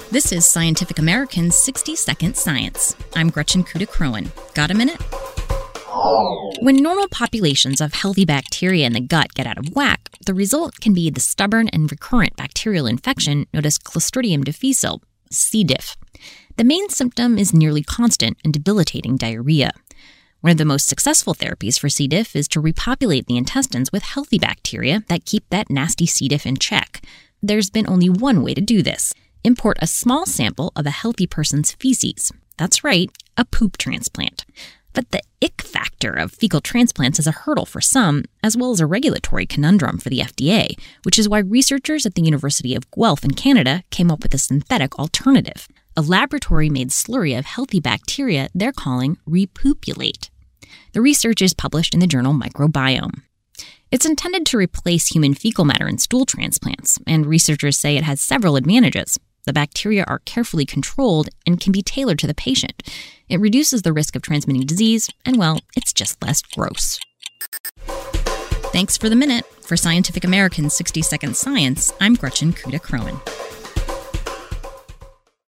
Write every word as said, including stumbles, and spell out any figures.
This is Scientific American's sixty second Science. I'm Gretchen Kuda-Crowan. Got a minute? When normal populations of healthy bacteria in the gut get out of whack, the result can be the stubborn and recurrent bacterial infection known as Clostridium difficile, C. diff. The main symptom is nearly constant and debilitating diarrhea. One of the most successful therapies for C. diff is to repopulate the intestines with healthy bacteria that keep that nasty C. diff in check. There's been only one way to do this. Import a small sample of a healthy person's feces. That's right, a poop transplant. But the ick factor of fecal transplants is a hurdle for some, as well as a regulatory conundrum for the F D A, which is why researchers at the University of Guelph in Canada came up with a synthetic alternative, a laboratory-made slurry of healthy bacteria they're calling Repopulate. The research is published in the journal Microbiome. It's intended to replace human fecal matter in stool transplants, and researchers say it has several advantages. The bacteria are carefully controlled and can be tailored to the patient. It reduces the risk of transmitting disease, and, well, it's just less gross. Thanks for the minute. For Scientific American's sixty second Science, I'm Gretchen Kuda-Crowan.